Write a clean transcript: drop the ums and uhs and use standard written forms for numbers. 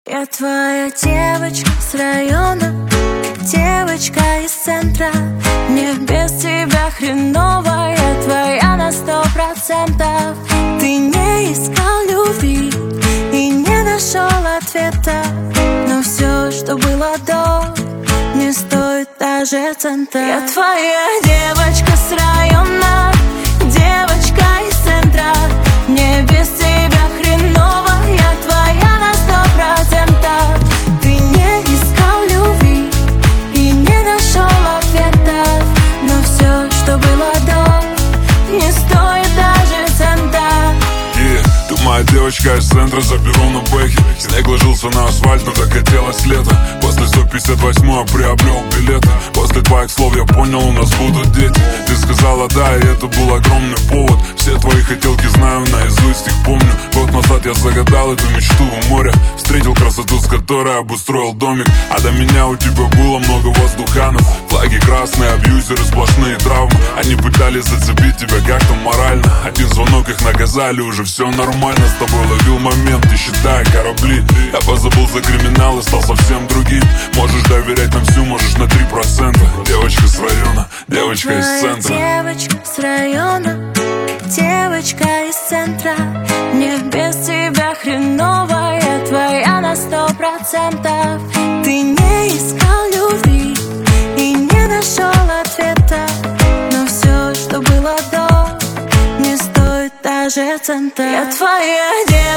Я твоя девочка с района, девочка из центра. Мне без тебя хреново, я твоя на 100%. Ты не искал любви и не нашел ответа, но все, что было до, не стоит даже цента. Я твоя девочка с района, девочка из центра. Мне без тебя хреново, я твоя на 100%. Ты не искал любви и не нашел ответа, но все, что было до, не стоит даже цента. Ты моя девочка из центра, заберу на бэхе. Снег ложился на асфальт, но так хотелось лето. После 158-го приобрел билеты. После твоих слов я понял, у нас будут дети. Ты сказала да, и это был огромный повод. Все твои хотелки знаю наизусть, их помню. Год назад я загадал эту мечту у моря. Встретил красоту, с которой обустроил домик. А до меня у тебя было много воздуханов. Флаги красные, абьюзеры, сплошные травмы. Они пытались зацепить тебя как-то морально. Один звонок, их наказали, уже все нормально. С тобой ловил момент, не считая корабли. Я позабыл за криминал и стал совсем другим. Можешь доверять нам всю, можешь на 3%. Девочка с района, девочка из центра. Девочка с района, девочка из центра. Мне без тебя хреново, я твоя на 100%. Ты не искал любви и не нашел ответа, но все, что было до, не стоит даже цента. Я твоя девочка